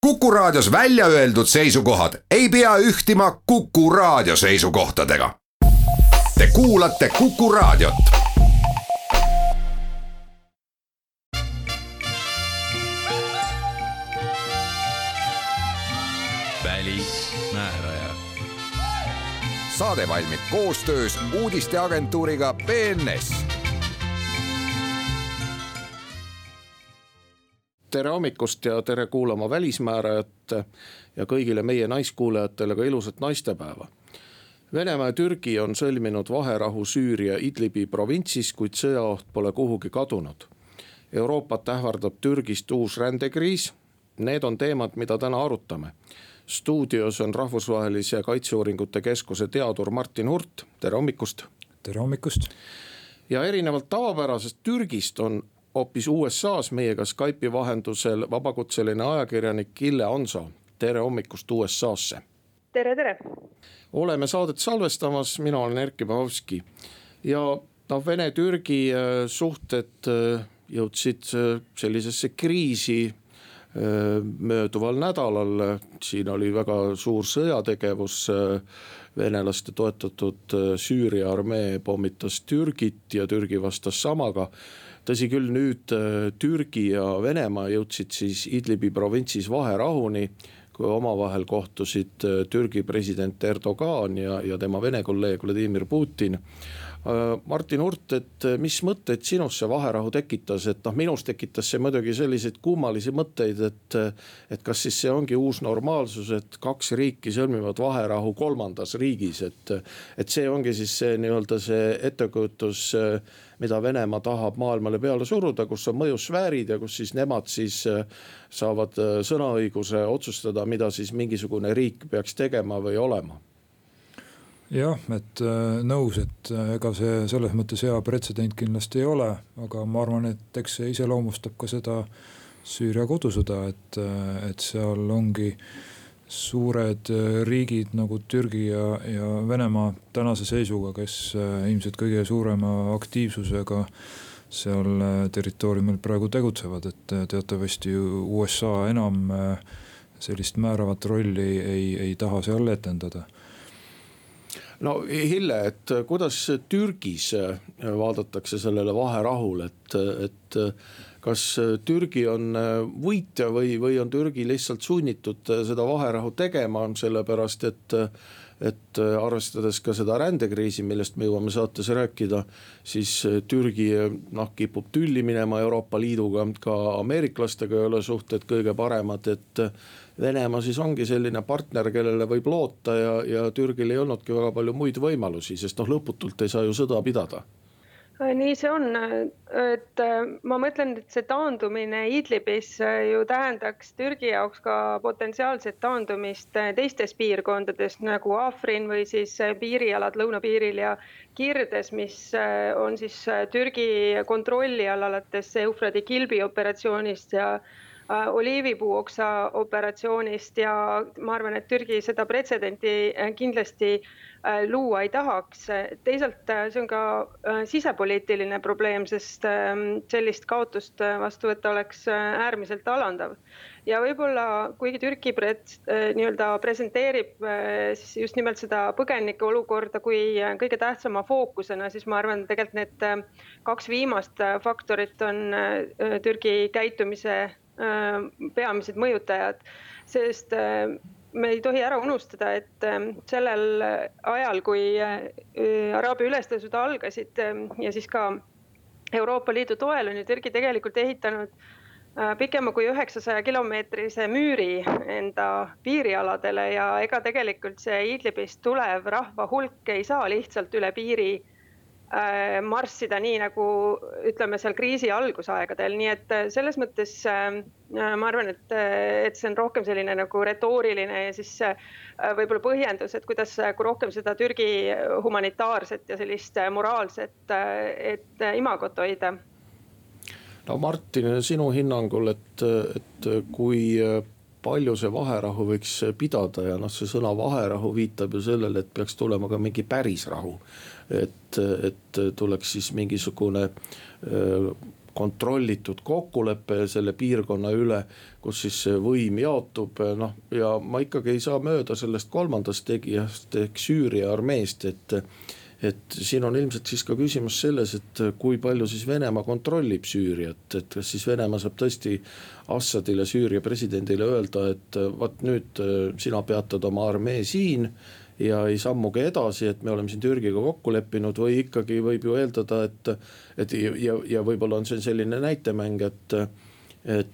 Kuku Raadios välja öeldud seisukohad ei pea ühtima Kuku Raadio seisukohtadega. Te kuulate Kuku Raadiot. Välismääraja. Saade valmib koostöös uudisteagentuuriga BNS. Tere hommikust ja tere kuulama Välismäärajat ja kõigile meie naiskuulajatele ka ilusat naistepäeva. Venemaa ja Türgi on sõlminud vaherahu Süüria Idlibi provintsis, kuid sõjaoht pole kuhugi kadunud. Euroopat ähvardab Türgist uus rändekriis. Need on teemad, mida täna arutame. Stuudios on Rahvusvahelise Kaitseuuringute Keskuse teadur Martin Hurt. Tere hommikust. Tere hommikust. Ja erinevalt tavapärasest Türgist on hoopis USA's meiega Skype'i vahendusel vabakutseline ajakirjanik Ille Onso. Tere hommikust USA'sse. Tere. Oleme saadet salvestamas, mina olen Erkki Bahovski. Ja Vene-Türgi suhted jõudsid sellisesse kriisi mööduval nädalal. Siin oli väga suur sõjategevus. Venelaste toetatud Süüria armee pommitas Türgit ja Türgi vastas samaga. Tõsi küll, nüüd Türgi ja Venemaa jõudsid siis Idlibi provintsis vaherahuni, kui omavahel kohtusid Türgi president Erdogan ja tema Vene kolleeg Vladimir Putin. Martin Hurt, et mis mõtteid sinus see vaherahu tekitas? Et minus tekitas see muidugi selliseid kummalisi mõtteid, et kas siis see ongi uus normaalsus, et kaks riiki sõlmivad vaherahu kolmandas riigis, et see ongi siis see nii-öelda see ettekujutus, mida Venemaa tahab maailmale peale suruda, kus on mõjusfäärid ja kus siis nemad siis saavad sõnaõiguse otsustada, mida siis mingisugune riik peaks tegema või olema. Jah, et nõus, et ega see selles mõttes hea pretsedent kindlasti ei ole, aga ma arvan, et eks see iseloomustab ka seda Süüria kodusõda, et seal ongi suured riigid nagu Türgi ja Venemaa tänase seisuga, kes ilmselt kõige suurema aktiivsusega seal territooriumil praegu tegutsevad, et teatavasti USA enam sellist määravat rolli ei taha seal etendada. No Hille, et kuidas Türgis vaadatakse sellele vaherahule, et kas Türgi on võitja või on Türgi lihtsalt sunnitud seda vaherahu tegema, sellepärast et arvestades ka seda rändekriisi, millest me jõuame saates rääkida, siis Türgi kipub tülli minema Euroopa Liiduga, ka ameeriklastega ei ole suhted kõige paremad, et Venemaa siis ongi selline partner, kellele võib loota ja Türgil ei olnudki väga palju muid võimalusi, sest lõputult ei saa ju sõda pidada. Nii see on, et ma mõtlen, et see taandumine Idlibis ju tähendaks Türgi jaoks ka potentsiaalset taandumist teistes piirkondades nagu Afrin või siis piirialad lõunapiiril ja Kirdes, mis on siis Türgi kontrolli all alates Eufradi Kilbi operatsioonist ja oliivipuuoksa operatsioonist ja ma arvan, et Türgi seda pretsedenti kindlasti luua ei tahaks. Teisalt see on ka sisepoliitiline probleem, sest sellist kaotust vastu võtta oleks äärmiselt alandav. Ja võib-olla kuigi Türgi presenteerib just nimelt seda põgenike olukorda kui kõige tähtsama fookusena, siis ma arvan, tegelikult need kaks viimast faktorit on Türgi käitumise peamised mõjutajad, sest me ei tohi ära unustada, et sellel ajal, kui Araabia ülestõusud algasid ja siis ka Euroopa Liidu toel on ju Türgi tegelikult ehitanud pikema kui 900 kilomeetrise müüri enda piirialadele ja ega tegelikult see Idlibist tulev rahva hulk ei saa lihtsalt üle piiri marssida nii nagu ütleme seal kriisi algusaegadel, nii et selles mõttes ma arvan, et see on rohkem selline nagu retooriline ja siis võib-olla põhjendus, et kuidas kui rohkem seda Türgi humanitaarset ja sellist moraalset imagot hoida. No Martin, sinu hinnangul, et kui palju see vaherahu võiks pidada ja see sõna vaherahu viitab ju sellele, et peaks tulema ka mingi päris rahu, et tuleks siis mingisugune kontrollitud kokkulepe selle piirkonna üle, kus siis võim jaotub, noh, ja ma ikkagi ei saa mööda sellest kolmandast tegijast ehk Süüria armeest, et siin on ilmselt siis ka küsimus selles, et kui palju siis Venemaa kontrollib Süüriat, et kas siis Venemaa saab tõesti Assadile, Süüria presidendile öelda, et vaat nüüd sina peatad oma armee siin ja ei sammugi edasi, et me oleme siin Türgiga kokku leppinud, või ikkagi võib ju eeldada, et ja võib-olla on see selline näitemäng, et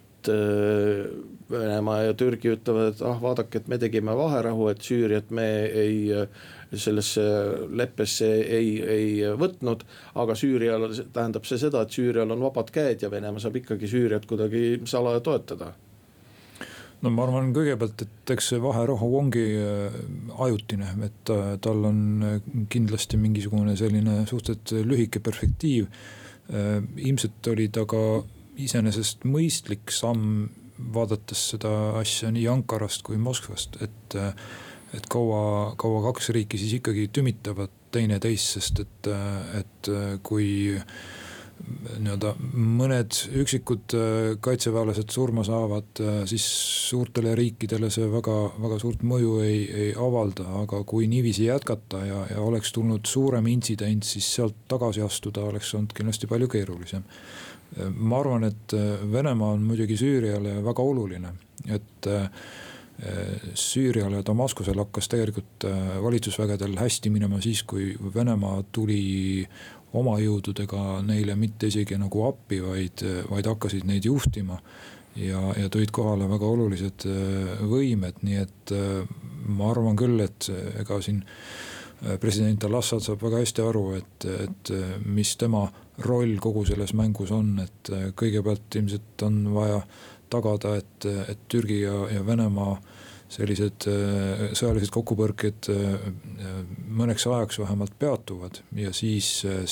Venemaa ja Türgi ütlevad, et vaadake, et me tegime vaherahu, et Süüriat me ei sellesse leppesse ei võtnud, aga Süürial tähendab see seda, et Süürial on vabad käed ja Venemaa saab ikkagi Süüriat kuidagi salaja toetada. No ma arvan kõigepealt, et eks see vaherahu ongi ajutine, et tal on kindlasti mingisugune selline suhteliselt lühike perspektiiv. Ilmselt oli ta ka iseenesest mõistlik samm, vaadates seda asja nii Ankarast kui Moskvast, et kaua kaks riiki siis ikkagi tümitavad teine teist, sest et kui nii-öelda mõned üksikud kaitseväelased surma saavad, siis suurtele riikidele see väga, väga suurt mõju ei avalda, aga kui niiviisi jätkata ja oleks tulnud suurem intsident, siis sealt tagasi astuda oleks olnud kindlasti palju keerulisem. Ma arvan, et Venemaa on muidugi Süüriale väga oluline, et Süüriale ja Damaskusel hakkas tegelikult valitsusvägedel hästi minema siis, kui Venemaa tuli oma jõududega neile mitte isegi nagu appi, vaid hakkasid neid juhtima ja tõid kohale väga olulised võimed, nii et ma arvan küll, et ega siin president Al-Assad saab väga hästi aru, et mis tema roll kogu selles mängus on, et kõigepealt ilmselt on vaja tagada, et Türgi ja Venemaa sellised sõjalised kokkupõrked mõneks ajaks vähemalt peatuvad ja siis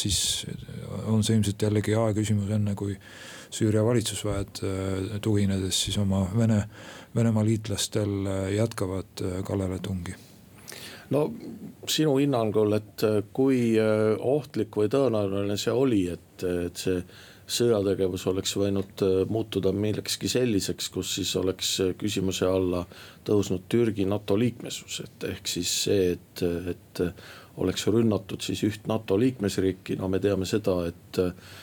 on see ilmselt jällegi aja küsimus, enne kui Süüria valitsusväed tuginedes siis oma Venemaa liitlastel jätkavad kallaletungi. No sinu hinnangul, et kui ohtlik või tõenäoline see oli, et see sõjategevus oleks võinud muutuda millekski selliseks, kus siis oleks küsimuse alla tõusnud Türgi NATO liikmesus, et ehk siis see, et oleks rünnatud siis üht NATO liikmesriiki, no me teame seda, et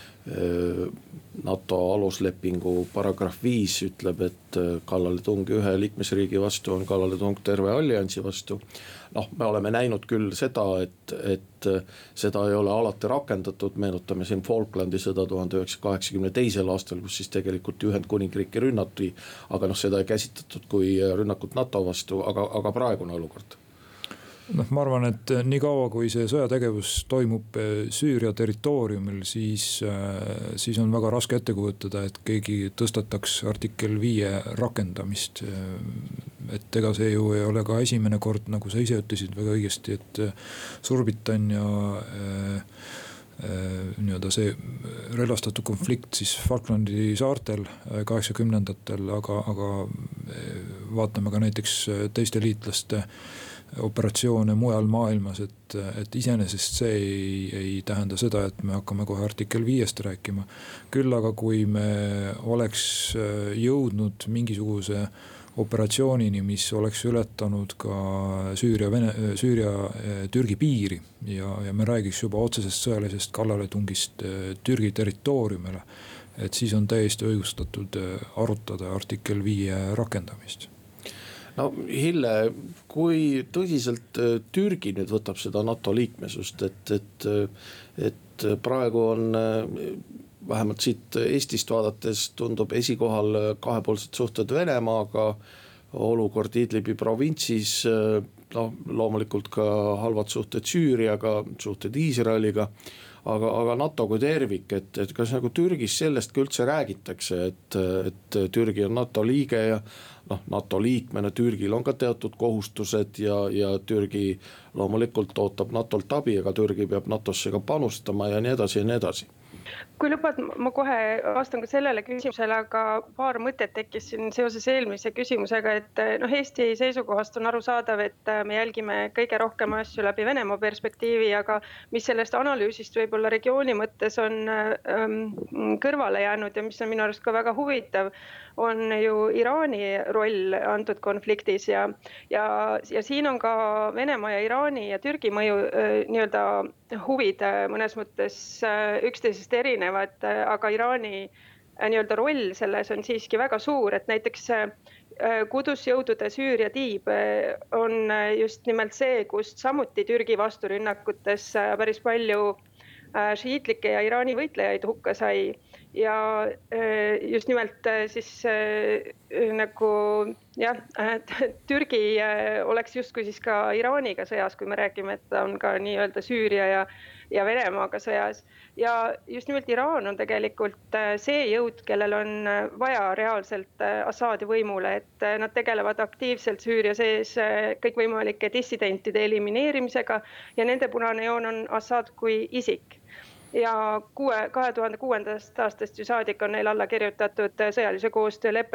NATO aluslepingu paragrahv 5 ütleb, et kallaletung ühe liikmesriigi vastu on kallaletung terve alliansi vastu. Noh, me oleme näinud küll seda, et seda ei ole alati rakendatud, meenutame siin Falklandi sõda 1982. aastal, kus siis tegelikult Ühendkuningriiki rünnati, aga noh, seda ei käsitletud kui rünnakut NATO vastu, aga praegune olukord. No, ma arvan, et nii kaua kui see sõjategevus toimub Süüria territooriumil, siis on väga raske ette kujutada, et keegi tõstataks artikkel 5 rakendamist. Et ega see ju ei ole ka esimene kord, nagu sa ise ütlesid väga õigesti, et Suurbritannia nii-öelda see relvastatud konflikt siis Falklandi saartel 80-ndatel, aga vaatame ka näiteks teiste liitlaste operatsioone mujal maailmas, et iseenesest see ei tähenda seda, et me hakkame kohe artikkel 5 rääkima. Küll aga kui me oleks jõudnud mingisuguse operatsioonini, mis oleks ületanud ka Süüria-Türgi piiri ja me räägiks juba otsesest sõjalisest kallaletungist Türgi territooriumile, et siis on täiesti õigustatud arutada artikkel 5 rakendamist. No Hille, kui tõsiselt Türgi nüüd võtab seda NATO liikmesust, et praegu on vähemalt siit Eestist vaadates tundub esikohal kahepoolsed suhted Venemaaga, olukord Idlibi provintsis, no loomulikult ka halvad suhted Süüriaga, suhted Iisraeliga, aga NATO kui tervik, et kas nagu Türgis sellest ka üldse räägitakse, et Türgi on NATO liige ja NATO liikmena Türgil on ka teatud kohustused ja Türgi loomulikult ootab NATOlt abi, aga Türgi peab NATOsse ka panustama ja nii edasi ja nii edasi. Kui lubad, ma kohe vastan ka sellele küsimusele, aga paar mõtet tekkis siin seoses eelmise küsimusega, et Eesti seisukohast on arusaadav, et me jälgime kõige rohkem asju läbi Venemaa perspektiivi, aga mis sellest analüüsist võib-olla regiooni mõttes on kõrvale jäänud ja mis on minu arust ka väga huvitav, on ju Iraani roll antud konfliktis ja siin on ka Venemaa ja Iraani ja Türgi mõju nii-öelda huvid mõnes mõttes üksteisest erinevad, aga Iraani nii-öelda roll selles on siiski väga suur, et näiteks Kudusjõudude Süüria tiib on just nimelt see, kust samuti Türgi vasturünnakutes päris palju šiitlikke ja Iraani võitlejaid hukka sai ja just nimelt siis nagu jah, Türgi oleks justkui siis ka Iraaniga sõjas, kui me räägime, et ta on ka nii-öelda Süüria ja Venemaaga sõjas. Ja just nimelt Iraan on tegelikult see jõud, kellel on vaja reaalselt Assadi võimule, et nad tegelevad aktiivselt Süüria sees kõikvõimalike dissidentide elimineerimisega ja nende punane joon on Assad kui isik. Ja 2006. aastast ju saadik on neil alla kirjutatud sõjalise koostöölepe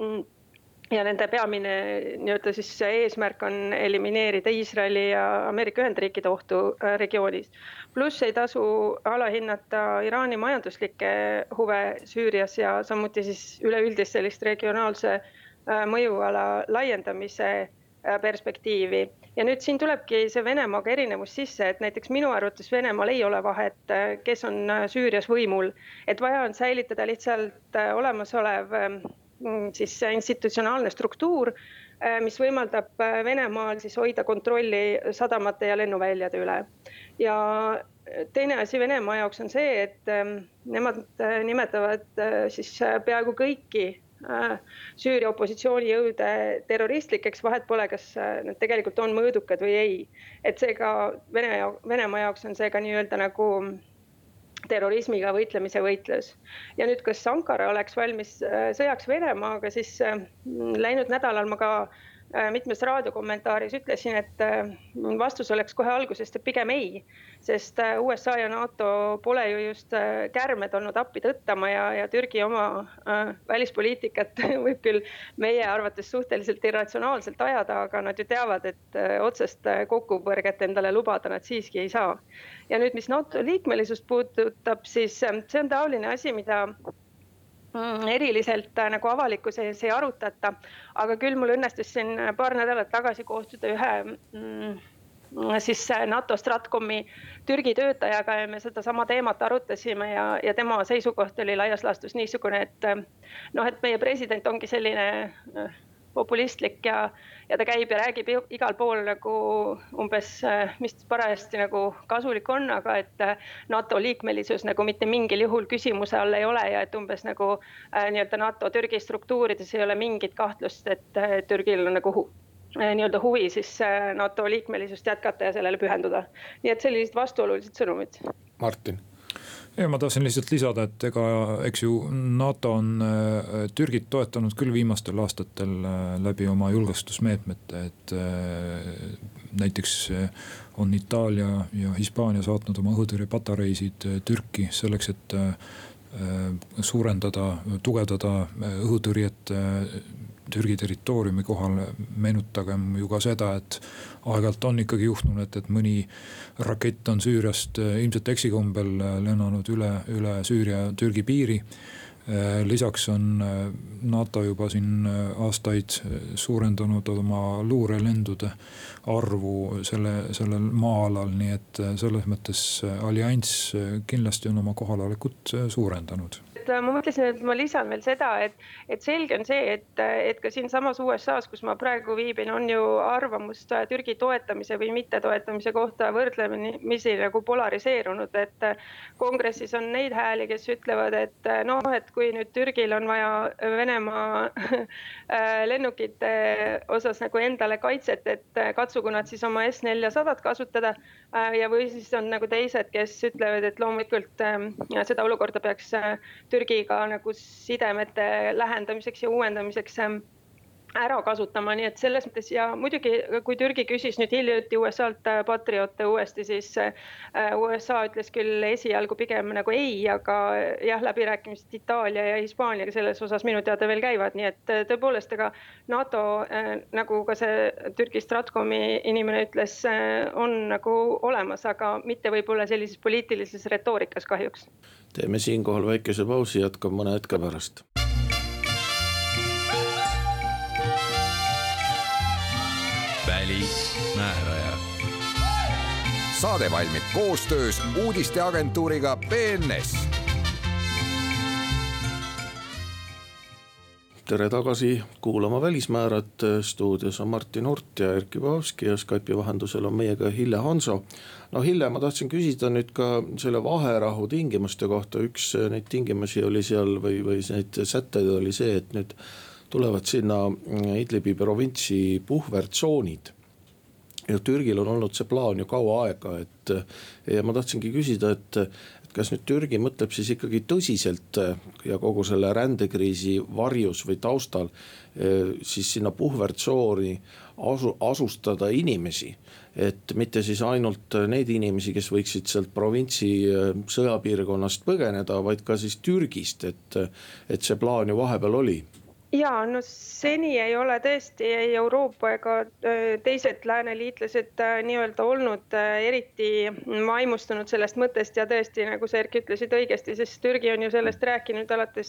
ja nende peamine nii-öelda siis eesmärk on elimineerida Iisraeli ja Ameerika Ühendriikide ohtu regioonis. Pluss ei tasu alahinnata Iraani majanduslikke huve Süürias ja samuti siis üleüldist sellist regionaalse mõjuala laiendamise perspektiivi. Ja nüüd siin tulebki see Venemaaga erinevus sisse, et näiteks minu arvates Venemaal ei ole vahet, kes on Süürias võimul, et vaja on säilitada lihtsalt olemasolev siis institutsionaalne struktuur, mis võimaldab Venemaal siis hoida kontrolli sadamate ja lennuväljade üle. Ja teine asi Venemaa jaoks on see, et nemad nimetavad siis peaaegu kõiki Süüria opositsioonijõude terroristlikeks, vahet pole, kas need tegelikult on mõõdukad või ei. Et seega Venemaa jaoks on see ka nii-öelda nagu terrorismiga võitlemise võitlus. Ja nüüd, kas Ankara oleks valmis sõjaks Venemaaga, siis läinud nädalal ma ka mitmes raadiokommentaaris ütlesin, et vastus oleks kohe algusest pigem ei, sest USA ja NATO pole ju just kärmed olnud appi tõttama ja Türgi oma välispoliitikat võib küll meie arvates suhteliselt irratsionaalselt ajada, aga nad ju teavad, et otsest kokkupõrget endale lubada nad siiski ei saa. Ja nüüd, mis NATO liikmelisust puudutab, siis see on taoline asi, mida eriliselt nagu avalikkuse ees ei arutata, aga küll mul õnnestus siin paar nädalat tagasi kohtuda ühe siis NATO Stratcomi Türgi töötajaga ja me seda sama teemat arutasime ja tema seisukoht oli laias laastus niisugune, et meie president ongi selline populistlik ja ta käib ja räägib igal pool nagu umbes, mis parajasti nagu kasulik on, aga et NATO liikmelisus nagu mitte mingil juhul küsimuse all ei ole ja et umbes nagu nii-öelda NATO Türgi struktuurides ei ole mingit kahtlust, et Türgil on nagu nii-öelda huvi siis NATO liikmelisust jätkata ja sellele pühenduda. Nii et sellised vastuolulised sõnumid. Martin. Ja ma tahtsin lihtsalt lisada, et eks ju NATO on Türgit toetanud küll viimastel aastatel läbi oma julgestusmeetmete, et näiteks on Itaalia ja Hispaania saatnud oma õhutõrjepatareisid Türki selleks, et suurendada, tugevdada õhutõrjet Türgi territooriumi kohal. Meenutagem ju ka seda, et aeg-ajalt on ikkagi juhtunud, et mõni rakett on Süüriast ilmselt eksikombel lennanud üle Süüria ja Türgi piiri. Lisaks on NATO juba siin aastaid suurendanud oma luurelendude arvu sellel maa-alal, nii et selles mõttes allianss kindlasti on oma kohalolekut suurendanud. Ma mõtlesin, et ma lisan veel seda, et selge on see, et ka siin samas USAs, kus ma praegu viibin, on ju arvamust Türgi toetamise või mitte toetamise kohta võrdlemisi nagu polariseerunud, et kongressis on neid hääli, kes ütlevad, et et kui nüüd Türgil on vaja Venemaa lennukite osas nagu endale kaitset, et katsugu nad siis oma S-400 kasutada ja või siis on nagu teised, kes ütlevad, et loomulikult seda olukorda peaks Türgiga nagu sidemete lähendamiseks ja uuendamiseks ära kasutama, nii et selles mõttes ja muidugi, kui Türgi küsis nüüd hiljuti USA-lt Patriote uuesti, siis USA ütles küll esialgu pigem nagu ei, aga jah, läbirääkimised Itaalia ja Hispaaniaga selles osas minu teada veel käivad, nii et tõepoolest, ega NATO, nagu ka see Türgi Stratkomi inimene ütles, on nagu olemas, aga mitte võib-olla sellises poliitilises retoorikas kahjuks. Teeme siinkohal väikese pausi, jätkame mõne hetke pärast. Välismääraja. Saade valmib koostöös uudisteagentuuriga BNS. Tere tagasi kuulama Välismäärad. Stuudios on Martin Hurt ja Erkki Pahovski ja Skype'i vahendusel on meiega Hille Hanso. No Hille, ma tahtsin küsida nüüd ka selle vaherahu tingimuste kohta. Üks neid tingimusi oli seal või neid sätteid oli see, et nüüd tulevad sinna Idlibi provintsi puhvertsoonid. Ja Türgil on olnud see plaan ju kaua aega, ja ma tahtsingi küsida, et kas nüüd Türgi mõtleb siis ikkagi tõsiselt ja kogu selle rändekriisi varjus või taustal siis sinna puhvertsooni asustada inimesi, et mitte siis ainult need inimesi, kes võiksid sealt provintsi sõjapiirkonnast põgeneda, vaid ka siis Türgist, et see plaan ju vahepeal oli. Ja, no seni ei ole tõesti ei Euroopa ega teised lääneliitlased nii-öelda olnud eriti vaimustunud sellest mõttest ja tõesti, nagu sa Erki ütlesid õigesti, sest Türgi on ju sellest rääkinud alates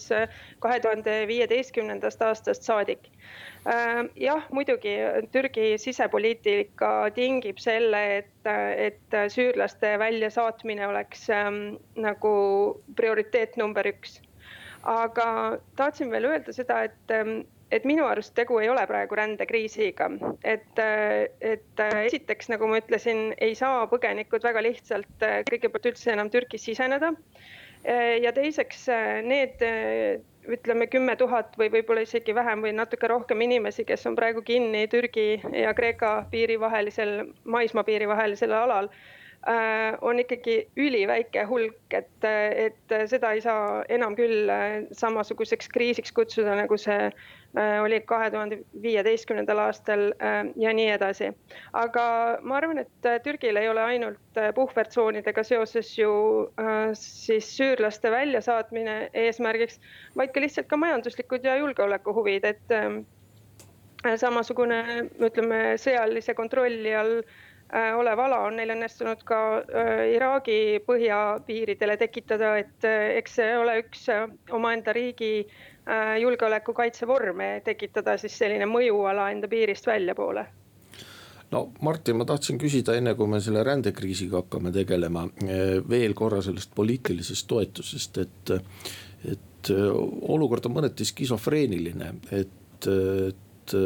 2015. aastast saadik. Jah, muidugi Türgi sisepoliitika tingib selle, et süürlaste väljasaatmine oleks nagu prioriteet number 1. Aga tahtsin veel öelda seda, et minu arust tegu ei ole praegu rändekriisiga. Et esiteks, nagu ma ütlesin, ei saa põgenikud väga lihtsalt kõigepealt üldse enam Türgis siseneda. Ja teiseks need, ütleme 10 000 või võib-olla isegi vähem või natuke rohkem inimesi, kes on praegu kinni Türgi ja Kreeka piirivahelisel, maismaapiiri vahelisel alal, on ikkagi üliväike hulk, et seda ei saa enam küll samasuguseks kriisiks kutsuda, nagu see oli 2015. aastal ja nii edasi. Aga ma arvan, et Türgil ei ole ainult puhvertsoonidega seoses ju siis süürlaste väljasaatmine eesmärgiks, vaid ka lihtsalt ka majanduslikud ja julgeolekuhuvid, et samasugune, ütleme, sõjalise kontrolli all olev ala on neil õnnestunud ka Iraagi põhjapiiridele tekitada, et eks see ole üks omaenda riigi julgeoleku kaitsevorme tekitada siis selline mõjuala enda piirist välja poole. No Martin, ma tahtsin küsida enne, kui me selle rändekriisiga hakkame tegelema, veel korra sellest poliitilisest toetusest, et olukord on mõneti skisofreeniline, et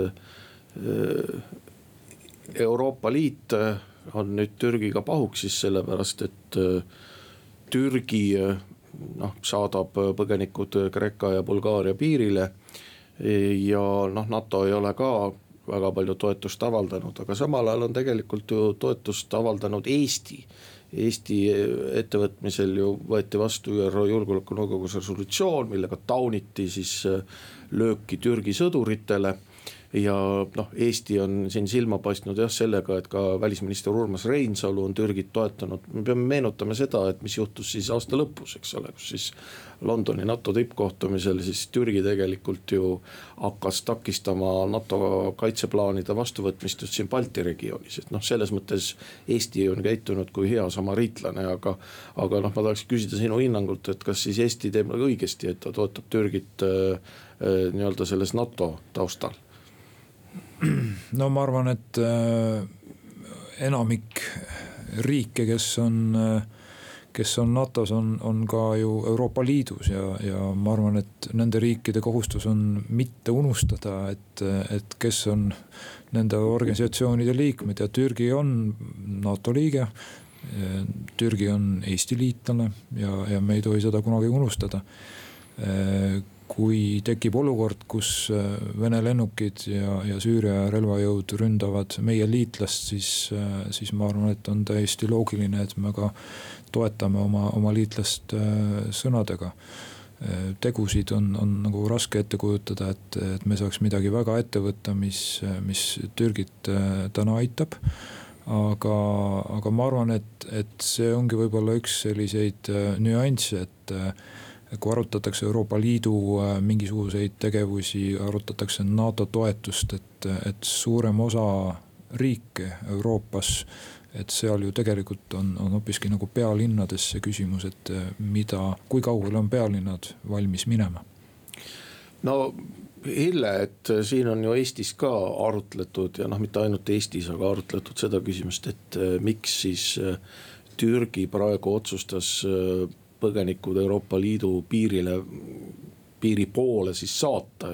Euroopa Liit on nüüd Türgiga pahuksis sellepärast, et Türgi saadab põgenikud Kreeka ja Bulgaaria piirile ja NATO ei ole ka väga palju toetust avaldanud, aga samal ajal on tegelikult ju toetust avaldanud Eesti. Eesti ettevõtmisel ju võeti vastu ÜRO Julgeolekunõukogus resolutsioon, millega tauniti siis lööki Türgi sõduritele. Ja Eesti on siin silma paistnud sellega, et ka välisminister Urmas Reinsalu on Türgit toetanud. Me peame meenutama seda, et mis juhtus siis aasta lõpus, eks ole, kus siis Londoni NATO tippkohtumisel siis Türgi tegelikult ju hakkas takistama NATO kaitseplaanide vastuvõtmist just siin Balti regioonis. Et selles mõttes Eesti on käitunud kui hea samariitlane, aga ma tahaks küsida sinu hinnangult, et kas siis Eesti teeb õigesti, et ta toetab Türgit nii-öelda selles NATO taustal? No ma arvan, et enamik riike, kes on NATOs, on ka ju Euroopa Liidus ja ma arvan, et nende riikide kohustus on mitte unustada, et kes on nende organisatsioonide liikmed ja Türgi on NATO liige, Türgi on Eesti liitlane ja me ei tohi seda kunagi unustada. Kui tekib olukord, kus Vene lennukid ja Süüria relvajõud ründavad meie liitlast, siis ma arvan, et on täiesti loogiline, et me ka toetame oma liitlast sõnadega. tegusid on nagu raske ette kujutada, et me saaks midagi väga ette võtta, mis Türgit täna aitab. Aga ma arvan, et see ongi võib-olla üks selliseid nüansse, et kui arutatakse Euroopa Liidu mingisuguseid tegevusi, arutatakse NATO toetust, et suurem osa riike Euroopas, et seal ju tegelikult on hoopiski nagu pealinnades see küsimus, et kui kaugele on pealinnad valmis minema? No Hille, et siin on ju Eestis ka arutletud ja mitte ainult Eestis, aga arutletud seda küsimust, et miks siis Türgi praegu otsustas põgenikud Euroopa Liidu piiri poole siis saata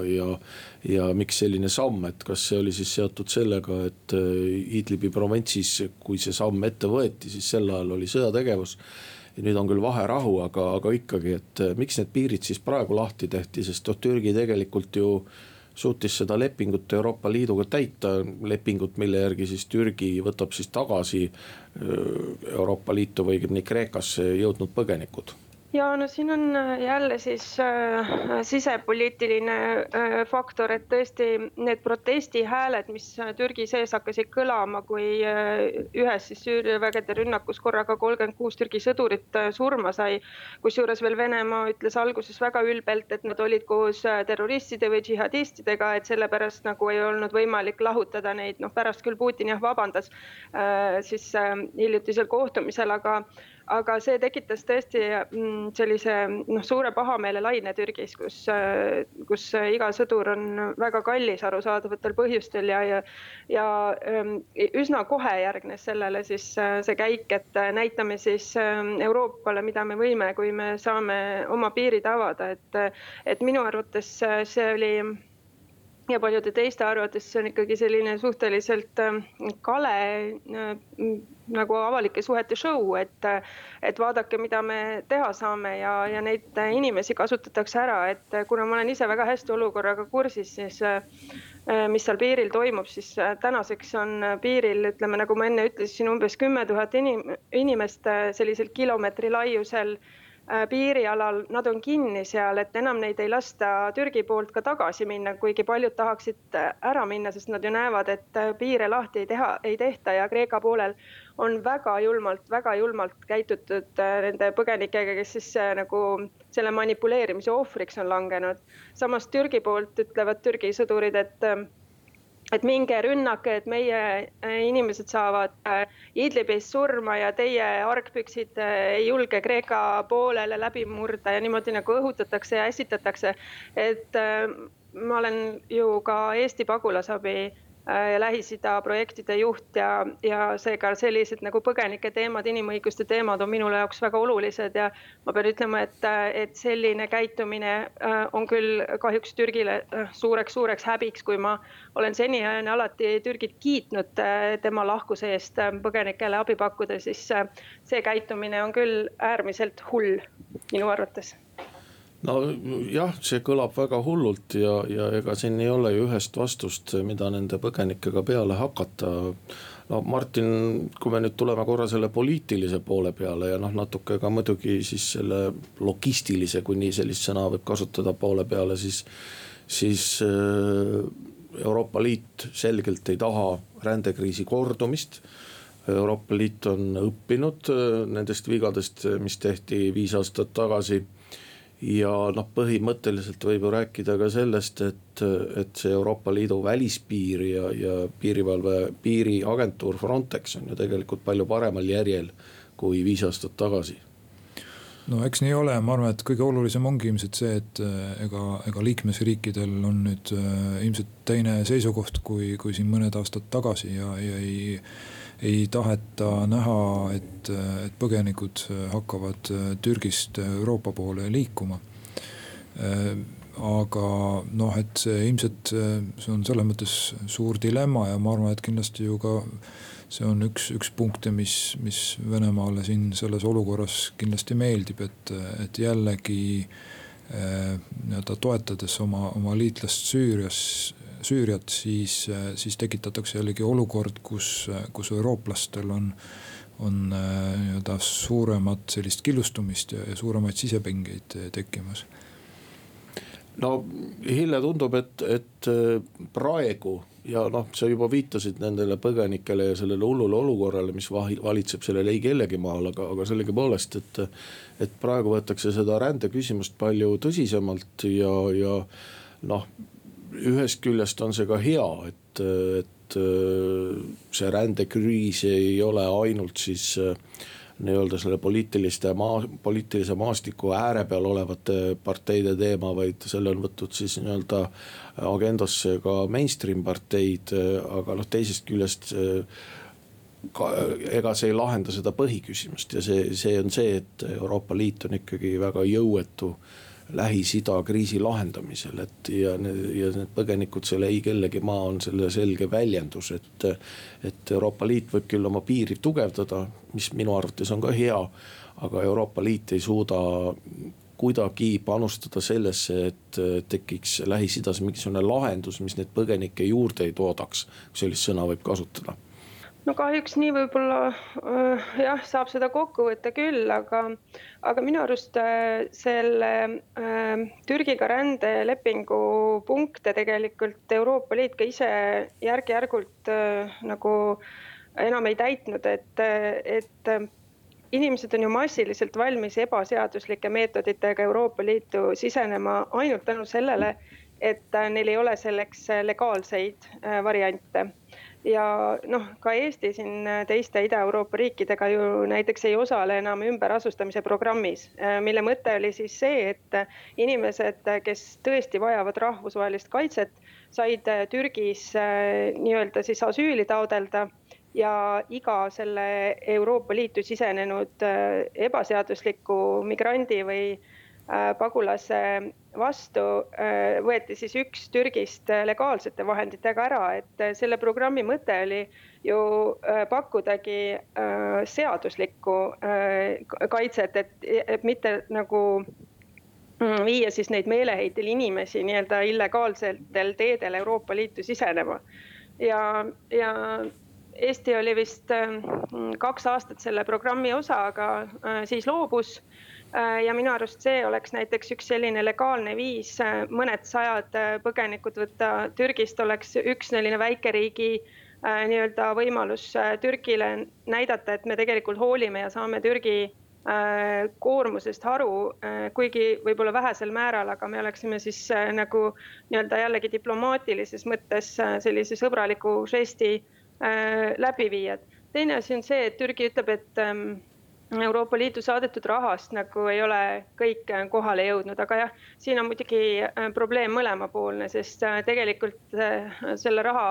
ja miks selline samm, et kas see oli siis seotud sellega, et Idlibi provintsis, kui see samm ette võeti, siis sel ajal oli sõjategevus. Ja nüüd on küll vaherahu, aga ikkagi, et miks need piirid siis praegu lahti tehti, sest Türgi tegelikult ju suutis seda lepingut Euroopa Liiduga täita, lepingut, mille järgi siis Türgi võtab siis tagasi Euroopa Liitu või nii Kreekasse jõudnud põgenikud. Ja no siin on jälle siis sisepoliitiline faktor, et tõesti need protestihääled, mis Türgi sees hakkasid kõlama, kui ühes siis Süüria vägede rünnakus korraga 36 Türgi sõdurit surma sai, kusjuures veel Venemaa ütles alguses väga ülbelt, et nad olid koos terroristide või džihadistidega, et sellepärast nagu ei olnud võimalik lahutada neid, pärast küll Putin vabandas siis hiljutisel kohtumisel, aga see tekitas tõesti sellise suure pahameele laine Türgis, kus iga sõdur on väga kallis arusaadavatel põhjustel ja üsna kohe järgnes sellele siis see käik, et näitame siis Euroopale, mida me võime, kui me saame oma piirid avada, et minu arvates see oli ja paljude teiste arvates see on ikkagi selline suhteliselt kale nagu avalike suhete show, et vaadake, mida me teha saame ja neid inimesi kasutatakse ära, et kuna ma olen ise väga hästi olukorraga kursis, siis mis seal piiril toimub, siis tänaseks on piiril, ütleme, nagu ma enne ütlesin, umbes 10 000 inimest sellisel kilomeetri laiusel piirialal, nad on kinni seal, et enam neid ei lasta Türgi poolt ka tagasi minna, kuigi paljud tahaksid ära minna, sest nad ju näevad, et piire lahti ei tehta ja Kreeka poolel on väga julmalt käitutud nende põgenikega, kes siis nagu selle manipuleerimise ohvriks on langenud. Samas Türgi poolt ütlevad Türgi sõdurid, et minge rünnake, et meie inimesed saavad Idlibis surma ja teie argpüksid ei julge Kreeka poolele läbi murda ja niimoodi nagu õhutatakse ja ässitatakse. Et ma olen ju ka Eesti pagulasabi ja Lähis-Ida projektide juht ja seega sellised nagu põgenike teemad, inimõiguste teemad on minule jaoks väga olulised ja ma pean ütlema, et selline käitumine on küll kahjuks Türgile suureks häbiks, kui ma olen seniajani alati Türgit kiitnud tema lahkuse eest põgenikele abi pakkuda, siis see käitumine on küll äärmiselt hull minu arvates. No jah, see kõlab väga hullult ja ega siin ei ole ju ühest vastust, mida nende põgenikega peale hakata. No Martin, kui me nüüd tuleme korra selle poliitilise poole peale ja natuke ka muidugi siis selle logistilise, kui nii sellist sõna võib kasutada poole peale, siis Euroopa Liit selgelt ei taha rändekriisi kordumist. Euroopa Liit on õppinud nendest vigadest, mis tehti 5 aastat tagasi. Ja põhimõtteliselt võib ju rääkida ka sellest, et see Euroopa Liidu välispiir ja piiriagentuur Frontex on ju tegelikult palju paremal järjel kui 5 aastat tagasi. No eks nii ole, ma arvan, et kõige olulisem ongi ilmselt see, et ega liikmesriikidel on nüüd ilmselt teine seisukoht kui siin mõned aastad tagasi ja ei taheta näha, et põgenikud hakkavad Türgist Euroopa poole liikuma. Aga et see ilmselt see on selles mõttes suur dilemma ja ma arvan, et kindlasti ju ka see on üks punkte, mis Venemaale siin selles olukorras kindlasti meeldib, et jällegi toetades oma liitlast Süüriat, siis tekitatakse jällegi olukord, kus eurooplastel on on nii-öelda suuremat sellist killustumist ja suuremaid sisepingeid tekkimas. No Hille tundub, et praegu ja sa juba viitasid nendele põgenikele ja sellele hullule olukorrale, mis valitseb sellele ei kellegi maal, aga sellegi poolest, et praegu võetakse seda rändeküsimust palju tõsisemalt ja ühest küljest on see ka hea, et see rändekriis ei ole ainult siis nii-öelda selle poliitilise maastiku ääre peal olevate parteide teema, vaid selle on võtnud siis nii-öelda agendasse ka mainstream parteid, aga teisest küljest ega see ei lahenda seda põhiküsimust ja see on see, et Euroopa Liit on ikkagi väga jõuetu Lähis-Ida kriisi lahendamisel, ja need põgenikud selle ei kellegi maa on selle selge väljendus, et Euroopa Liit võib küll oma piiri tugevdada, mis minu arvates on ka hea, aga Euroopa Liit ei suuda kuidagi panustada sellesse, et tekiks Lähis-Idas mingisugune lahendus, mis need põgenikke juurde ei toodaks, kui sellist sõna võib kasutada. No kahjuks nii võib-olla jah, saab seda kokku võtta küll, aga minu arust selle Türgiga rändelepingu punkte tegelikult Euroopa Liit ka ise järk-järgult nagu enam ei täitnud, et inimesed on ju massiliselt valmis ebaseaduslike meetoditega Euroopa Liitu sisenema ainult tänu sellele, et neil ei ole selleks legaalseid variante. Ja ka Eesti siin teiste Ida-Euroopa riikidega ju näiteks ei osale enam ümberasustamise programmis, mille mõte oli siis see, et inimesed, kes tõesti vajavad rahvusvahelist kaitset, said Türgis nii-öelda siis asüüli taodelda ja iga selle Euroopa Liitu sisenenud ebaseadusliku migrandi või pagulase vastu võeti siis üks Türgist legaalsete vahenditega ära, et selle programmi mõte oli ju pakkudagi seaduslikku kaitset, et mitte nagu viia siis neid meeleheitel inimesi nii-öelda illegaalsetel teedel Euroopa Liitu sisenema. Ja Eesti oli vist 2 aastat selle programmi osa, aga siis loobus. Ja minu arust see oleks näiteks üks selline legaalne viis, mõned sajad põgenikud võtta Türgist oleks üks selline väikeriigi nii-öelda võimalus Türgile näidata, et me tegelikult hoolime ja saame Türgi koormusest aru, kuigi võib-olla vähesel määral, aga me oleksime siis nagu nii-öelda jällegi diplomaatilises mõttes sellise sõbraliku žesti läbiviijad. Teine asi on see, et Türgi ütleb, et Euroopa Liidu saadetud rahast nagu ei ole kõik kohale jõudnud, aga jah, siin on muidugi probleem mõlemapoolne, sest tegelikult selle raha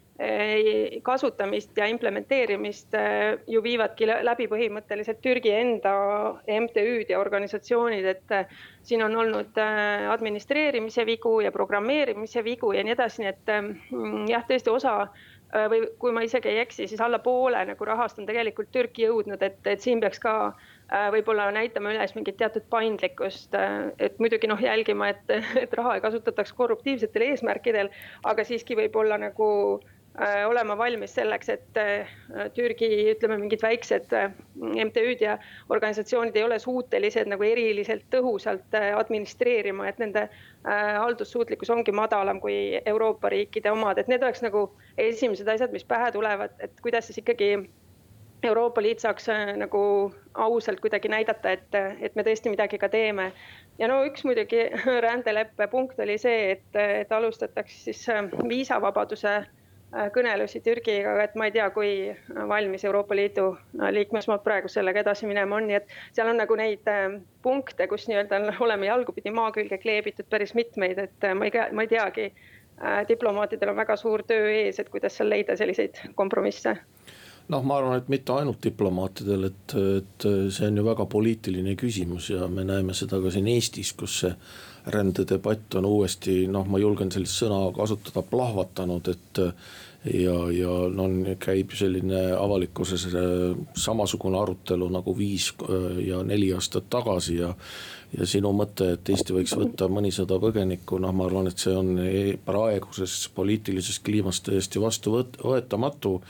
kasutamist ja implementeerimist ju viivadki läbi põhimõtteliselt Türgi enda MTÜ-d ja organisatsioonid, et siin on olnud administreerimise vigu ja programmeerimise vigu ja nii edasi, nii et jah, tõesti osa või kui ma isegi ei eksi, siis alla poole nagu rahast on tegelikult Türki jõudnud, et siin peaks ka võib-olla näitama üles mingit teatud paindlikkust, et muidugi jälgima, et raha ei kasutataks korruptiivsetel eesmärkidel, aga siiski võib-olla nagu olema valmis selleks, et Türgi, ütleme, mingid väiksed MTÜ-d ja organisatsioonid ei ole suutelised nagu eriliselt tõhusalt administreerima, et nende haldussuutlikkus ongi madalam kui Euroopa riikide omad, et need oleks nagu esimesed asjad, mis pähe tulevad, et kuidas siis ikkagi Euroopa Liit saaks nagu ausalt kuidagi näidata, et me tõesti midagi ka teeme. Ja üks muidugi rändeleppe punkt oli see, et alustatakse siis viisavabaduse kõnelusi Türgiga, et ma ei tea, kui valmis Euroopa Liidu liikmesmaad praegu sellega edasi minema on, nii et seal on nagu neid punkte, kus nii-öelda oleme jalgupidi maa külge kleebitud päris mitmeid, et ma ei teagi, diplomaatidel on väga suur töö ees, et kuidas seal leida selliseid kompromisse. Ma arvan, et mitte ainult diplomaatidel, et see on ju väga poliitiline küsimus ja me näeme seda ka siin Eestis, kus see rändedebatt on uuesti, ma julgen sellist sõna kasutada, plahvatanud, et ja käib selline avalikkuses samasugune arutelu nagu 5 ja 4 aastat tagasi ja sinu mõte, et Eesti võiks võtta mõnisada põgenikku, ma arvan, et see on praeguses poliitilises kliimas tõesti vastuvõetamatu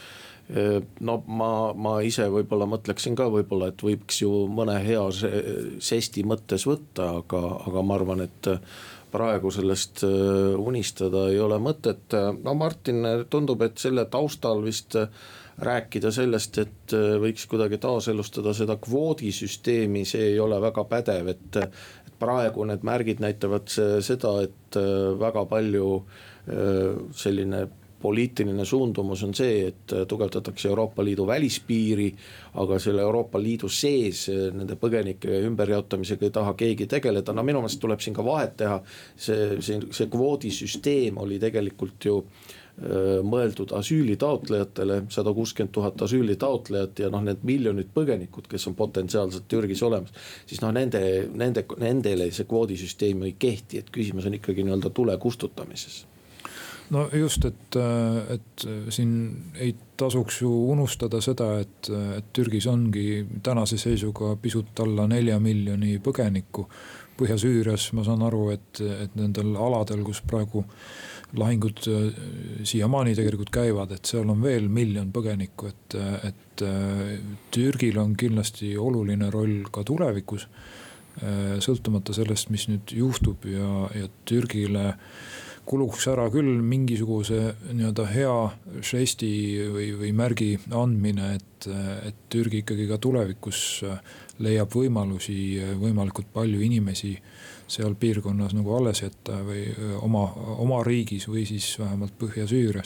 no ma ise võib-olla mõtleksin ka võib-olla, et võiks ju mõne hea žesti mõttes võtta, aga ma arvan, et praegu sellest unistada ei ole mõtet. No Martin, tundub, et selle taustal vist rääkida sellest, et võiks kuidagi taaselustada seda kvoodisüsteemi, see ei ole väga pädev, et praegu need märgid näitavad seda, et väga palju selline poliitiline suundumus on see, et tugevdatakse Euroopa Liidu välispiiri, aga selle Euroopa Liidu sees nende põgenike ümberjaotamisega ei taha keegi tegeleda. No minu meelest tuleb siin ka vahet teha, see kvoodisüsteem oli tegelikult ju mõeldud asüülitaotlejatele, 160 000 asüülitaotlejat ja need miljonid põgenikud, kes on potentsiaalselt Türgis olemas, siis nendele see kvoodisüsteem ei kehti, et küsimus on ikkagi nii-öelda tule kustutamises. No just, et siin ei tasuks ju unustada seda, et Türgis ongi tänase seisuga pisut alla 4 miljoni põgenikku. Põhja-Süürias ma saan aru, et nendel aladel, kus praegu lahingud siiamaani tegelikult käivad, et seal on veel 1 miljon põgenikku, et Türgil on kindlasti oluline roll ka tulevikus, sõltumata sellest, mis nüüd juhtub ja Türgile kuluks ära küll mingisuguse nii-öelda hea žesti või märgi andmine, et Türgi ikkagi ka tulevikus leiab võimalusi võimalikult palju inimesi seal piirkonnas nagu alles jätta või oma riigis või siis vähemalt Põhja-Süürias.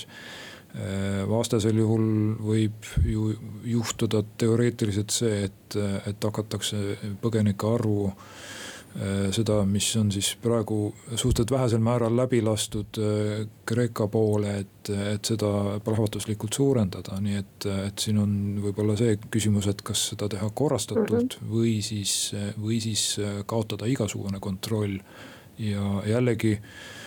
Vastasel juhul võib ju juhtuda teoreetiliselt see, et hakatakse põgenike arvu seda, mis on siis praegu suhteliselt vähesel määral läbi lastud Kreeka poole, et seda plahvatuslikult suurendada. Nii et siin on võib-olla see küsimus, et kas seda teha korrastatult või siis kaotada igasugune kontroll. Ja jällegi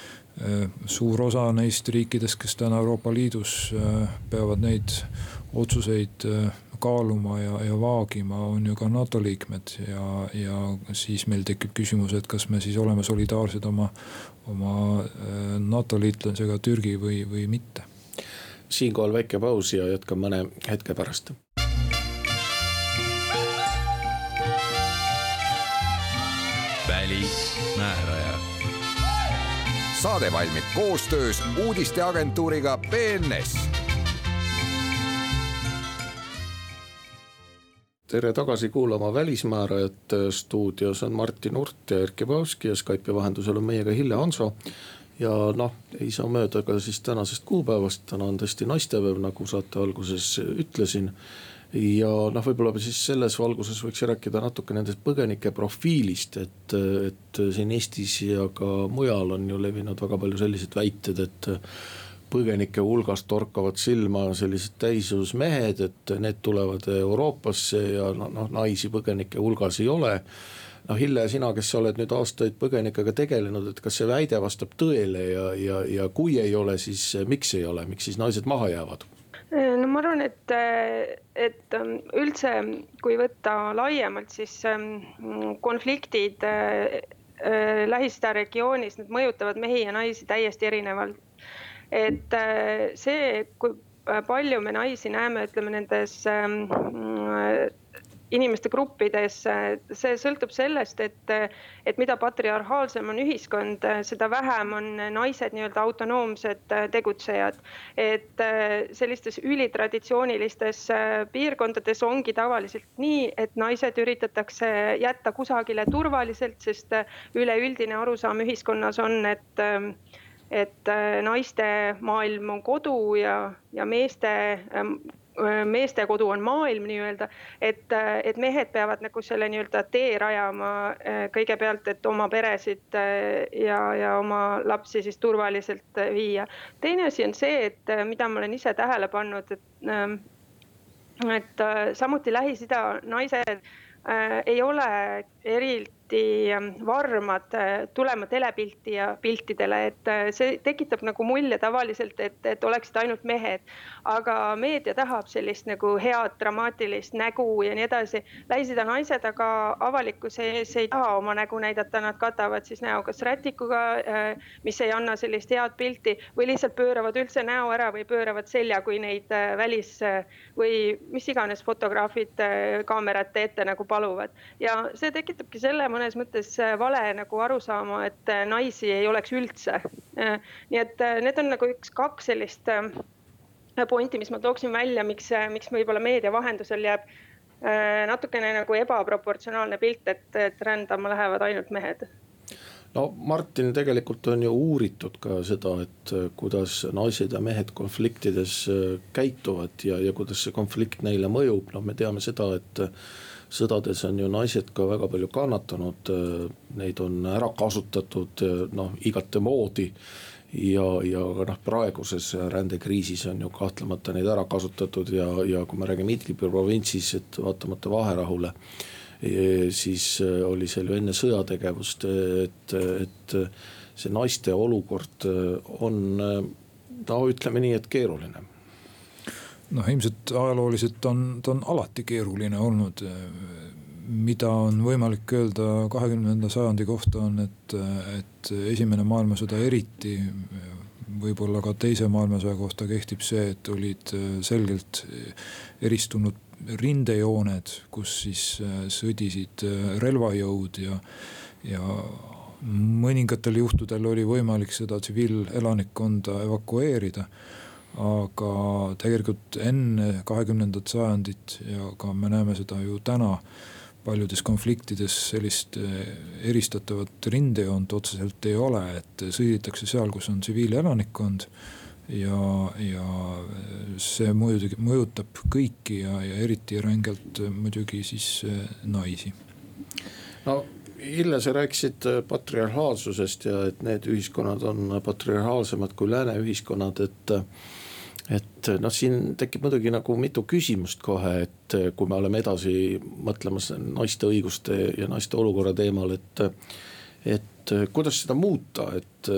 suur osa neist riikidest, kes täna Euroopa Liidus peavad neid otsuseid kaaluma ja vaagima, on ju ka NATO liikmed ja siis meil tekib küsimus, et kas me siis oleme solidaarsed oma NATO liitlasega Türgi või mitte. Siinkohal väike paus ja jätkame mõne hetke pärast. Välismääraja. Saade valmib koostöös uudisteagentuuriga BNS. Tere tagasi kuulama Välismäärajat. Stuudios on Martin Urt ja Erkki Paavski ja Skype'i vahendusel on meiega Hille Hanso. Ja ei saa mööda ka siis tänasest kuupäevast. Täna on tõesti naistepäev, nagu saate alguses ütlesin. Ja võib-olla siis selles valguses võiks rääkida natuke nendest põgenike profiilist, et siin Eestis ja ka mujal on ju levinud väga palju sellised väited, et põgenike hulgast torkavad silma sellised täisus mehed, et need tulevad Euroopasse ja naisi põgenike hulgas ei ole. Hille, sina, kes sa oled nüüd aastaid põgenikega tegelenud, et kas see väide vastab tõele ja kui ei ole, siis miks ei ole, miks siis naised maha jäävad? No ma arvan, et üldse kui võtta laiemalt, siis konfliktid Lähis-Ida regioonis, need mõjutavad mehi ja naisi täiesti erinevalt. Et see, kui palju me naisi näeme, ütleme nendes inimeste gruppides, see sõltub sellest, et mida patriarhaalsem on ühiskond, seda vähem on naised nii-öelda autonoomsed tegutsejad. Et sellistes ülitraditsioonilistes piirkondades ongi tavaliselt nii, et naised üritatakse jätta kusagile turvaliselt, sest üleüldine arusaam ühiskonnas on, et naiste maailm on kodu ja meeste kodu on maailm nii-öelda, et mehed peavad nagu selle nii-öelda tee rajama kõigepealt, et oma peresid ja oma lapsi siis turvaliselt viia. Teine asi on see, et mida ma olen ise tähele pannud, et samuti Lähis-Ida naised ei ole eriti varmad tulema telepilti ja piltidele, et see tekitab nagu mulje tavaliselt, et oleksid ainult mehed. Aga meedia tahab sellist nagu head dramaatilist nägu ja nii edasi. Lähis-Ida naised aga avalikkuse ees ei taha oma nägu näidata, nad katavad siis näo kas rätikuga, mis ei anna sellist head pilti, või lihtsalt pööravad üldse näo ära või pööravad selja, kui neid välis- või mis iganes fotograafid kaamerate ette nagu paluvad. Ja see tekitabki selle mõnes mõttes vale nagu arusaama, et naisi ei oleks üldse. Nii et need on nagu kaks sellist pointi, mis ma tooksin välja, miks võib-olla meedia vahendusel jääb natukene nagu ebaproportsionaalne pilt, et rändama lähevad ainult mehed. No Martin, tegelikult on ju uuritud ka seda, et kuidas naised ja mehed konfliktides käituvad ja kuidas see konflikt neile mõjub. No me teame seda, et sõdades on ju naised ka väga palju kannatanud, neid on ära kasutatud igate moodi. Ja praeguses rändekriisis on ju kahtlemata neid ära kasutatud ja kui me räägime Idlibi provintsis, et vaatamata vaherahule, siis oli seal ju enne sõjategevust, et see naiste olukord on, ütleme nii, et keeruline. Ilmselt ajalooliselt on alati keeruline olnud. Mida on võimalik öelda 20. sajandi kohta on, et esimene maailmasõda eriti, võib-olla ka teise maailmasõja kohta kehtib see, et olid selgelt eristunud rindejooned, kus siis sõdisid relvajõud ja mõningatel juhtudel oli võimalik seda tsiviilelanikkonda evakueerida. Aga tegelikult enne 20. sajandit ja ka me näeme seda ju täna paljudes konfliktides sellist eristatavat rindejoont otseselt ei ole, et sõidetakse seal, kus on tsiviilelanikkond ja see mõjutab kõiki ja eriti rängelt muidugi siis naisi. No Ille, sa rääkisid patriarhaalsusest ja et need ühiskonnad on patriarhaalsemad kui lääne ühiskonnad, et siin tekib muidugi nagu mitu küsimust kohe, et kui me oleme edasi mõtlemas naiste õiguste ja naiste olukorra teemal, et kuidas seda muuta,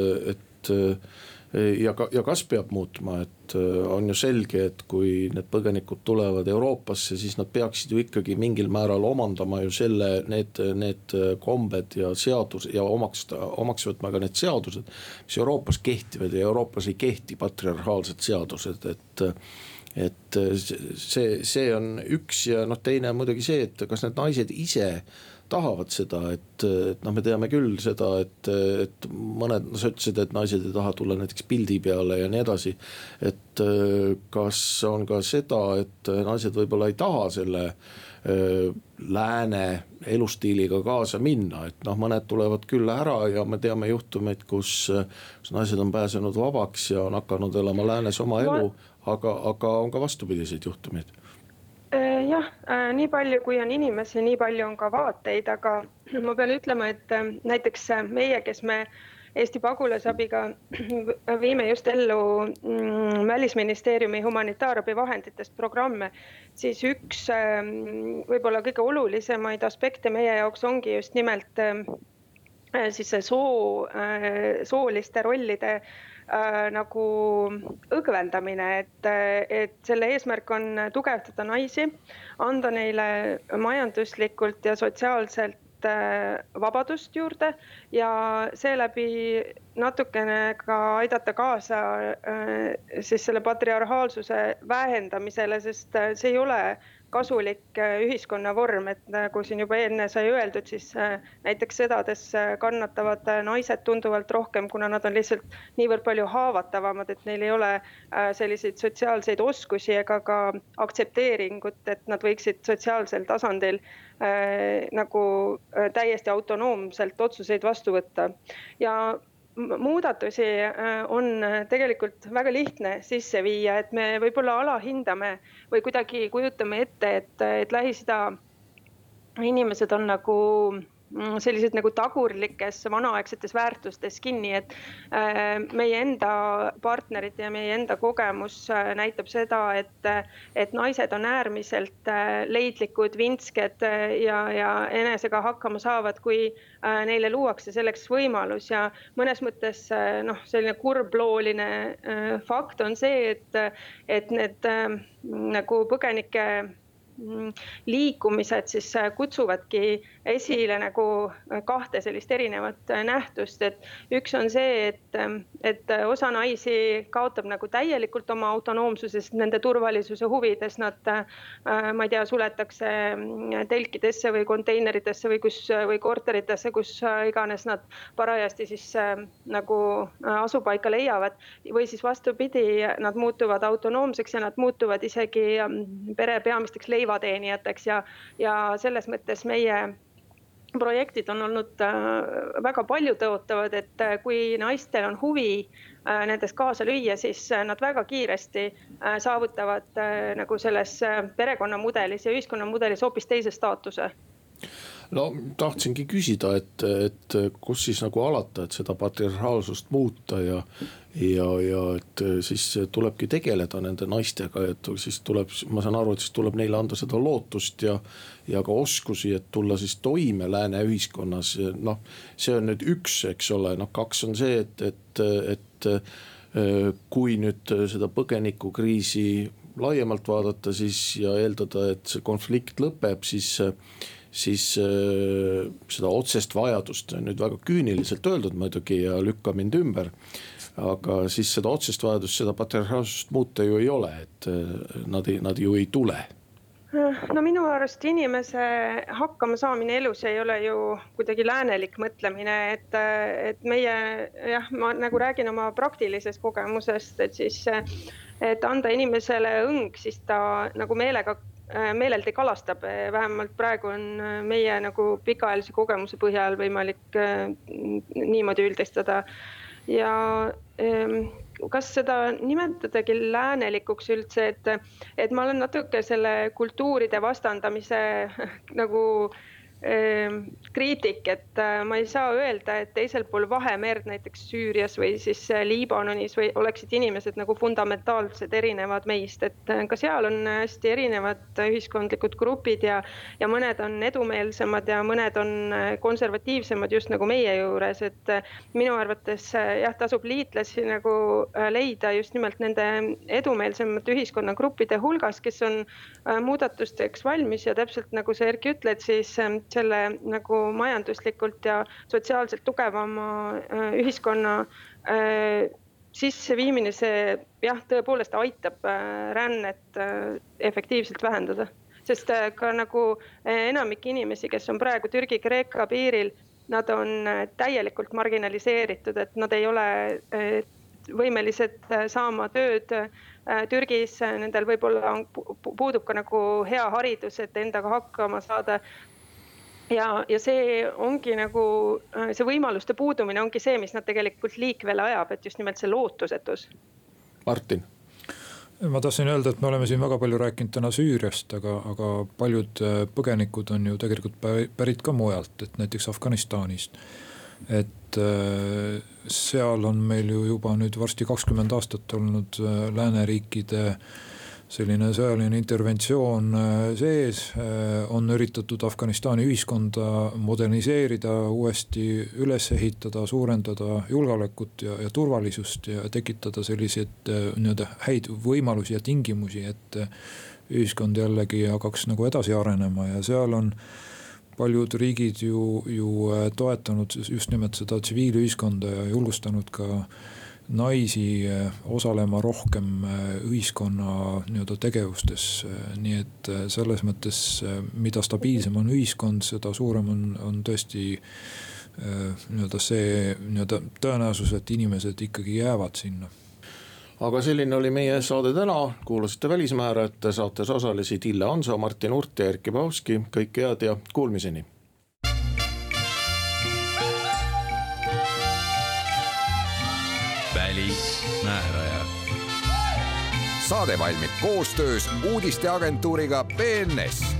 ja kas peab muutma, et on ju selge, et kui need põgenikud tulevad Euroopasse, siis nad peaksid ju ikkagi mingil määral omandama ju need kombed ja seadus ja omaks võtma ka need seadused, mis Euroopas kehtivad ja Euroopas ei kehti patriarhaalsed seadused, et see on üks ja teine on muidugi see, et kas need naised ise tahavad seda, et me teame küll seda, et mõned, sa ütlesid, et naised ei taha tulla näiteks pildi peale ja nii edasi, et kas on ka seda, et naised võib-olla ei taha selle lääne elustiiliga kaasa minna, et mõned tulevad küll ära ja me teame juhtumeid, kus naised on pääsenud vabaks ja on hakanud elama läänes oma elu, aga on ka vastupidiseid juhtumeid. Jah, nii palju kui on inimesi, nii palju on ka vaateid, aga ma pean ütlema, et näiteks meie, kes me Eesti pagulasabiga viime just ellu Välisministeeriumi humanitaarabi vahenditest programme, siis üks võib-olla kõige olulisemaid aspekte meie jaoks ongi just nimelt siis see sooliste rollide nagu õgvendamine, et selle eesmärk on tugevdada naisi, anda neile majanduslikult ja sotsiaalselt vabadust juurde ja seeläbi natukene ka aidata kaasa siis selle patriarhaalsuse vähendamisele, sest see ei ole kasulik ühiskonna vorm, et nagu siin juba enne sai öeldud, siis näiteks sõdades kannatavad naised tunduvalt rohkem, kuna nad on lihtsalt niivõrd palju haavatavamad, et neil ei ole selliseid sotsiaalseid oskusi ega ka aktsepteeringut, et nad võiksid sotsiaalsel tasandil nagu täiesti autonoomselt otsuseid vastu võtta. Ja muudatusi on tegelikult väga lihtne sisse viia, et me võib-olla alahindame või kuidagi kujutame ette, et Lähis-Ida inimesed on nagu sellised nagu tagurlikes vanaaegsetes väärtustes kinni, et meie enda partnerid ja meie enda kogemus näitab seda, et naised on äärmiselt leidlikud, vintsked ja enesega hakkama saavad, kui neile luuakse selleks võimalus ja mõnes mõttes selline kurblooline fakt on see, et need nagu põgenike liikumised siis kutsuvadki esile nagu kahte sellist erinevat nähtust, et üks on see, et osa naisi kaotab nagu täielikult oma autonoomsusest nende turvalisuse huvides, nad, ma ei tea, suletakse telkidesse või konteineritesse või korteritesse, kus iganes nad parajasti siis nagu asupaika leiavad, või siis vastupidi, nad muutuvad autonoomseks ja nad muutuvad isegi pere peamisteks leivateenijateks ja selles mõttes meie projektid on olnud väga palju tõotavad, et kui naistel on huvi nendes kaasa lüüa, siis nad väga kiiresti saavutavad nagu selles perekonnamudelis ja ühiskonnamudelis hoopis teise staatuse. No tahtsingi küsida, et kus siis nagu alata, et seda patriarhaalsust muuta ja et siis tulebki tegeleda nende naistega, et siis tuleb, ma saan aru, et siis tuleb neile anda seda lootust ja ka oskusi, et tulla siis toime lääne ühiskonnas. See on nüüd üks, eks ole, kaks on see, et kui nüüd seda põgenikukriisi laiemalt vaadata siis ja eeldada, et see konflikt lõpeb, siis seda otsest vajadust, nüüd väga küüniliselt öeldud muidugi ja lükka mind ümber, aga siis seda otsest vajadust, seda patriarhaalsust muuta ju ei ole, et nad ju ei tule. No minu arust inimese hakkama saamine elus ei ole ju kuidagi läänelik mõtlemine, et meie, ma nagu räägin oma praktilisest kogemusest, et siis, et anda inimesele õng, siis ta nagu meeleldi kalastab, vähemalt praegu on meie nagu pikaajalise kogemuse põhjal võimalik niimoodi üldistada. Ja kas seda nimetadagi läänelikuks üldse, et ma olen natuke selle kultuuride vastandamise nagu kriitik, et ma ei saa öelda, et teisel pool Vahemerd, näiteks Süürias või siis Liibanonis või oleksid inimesed nagu fundamentaalselt erinevad meist, et ka seal on hästi erinevad ühiskondlikud grupid ja mõned on edumeelsemad ja mõned on konservatiivsemad just nagu meie juures, et minu arvates tasub liitlasi nagu leida just nimelt nende edumeelsemate ühiskonnagruppide hulgas, kes on muudatusteks valmis ja täpselt nagu sa Erki ütled, siis selle nagu majanduslikult ja sotsiaalselt tugevama ühiskonna sisseviimine, see tõepoolest aitab rännet efektiivselt vähendada. Sest ka nagu enamik inimesi, kes on praegu Türgi-Kreeka piiril, nad on täielikult marginaliseeritud, et nad ei ole võimelised saama tööd Türgis, nendel võib-olla puudub ka nagu hea haridus, et endaga hakkama saada. Ja see ongi nagu, see võimaluste puudumine ongi see, mis nad tegelikult liikvele ajab, et just nimelt see lootusetus. Martin. Ma tahtsin öelda, et me oleme siin väga palju rääkinud täna Süüriast, aga paljud põgenikud on ju tegelikult pärit ka mujalt, et näiteks Afganistanist. Et seal on meil ju juba nüüd varsti 20 aastat olnud lääneriikide selline sõjaline interventsioon sees, on üritatud Afganistani ühiskonda moderniseerida, uuesti üles ehitada, suurendada julgeolekut ja turvalisust ja tekitada selliseid häid võimalusi ja tingimusi, et ühiskond jällegi hakkaks nagu edasi arenema ja seal on paljud riigid ju toetanud just nimelt seda tsiviilühiskonda ja julgustanud ka naisi osalema rohkem ühiskonna tegevustes, nii et selles mõttes, mida stabiilsem on ühiskond, seda suurem on tõesti see tõenäosus, et inimesed ikkagi jäävad sinna. Aga selline oli meie saade täna, kuulasite Välismäärajate, saates osalesid Ille Hanso, Martin Urt ja Erkki Bahovski, kõik head ja kuulmiseni. Välismääraja. Saade valmib koostöös uudisteagentuuriga BNS.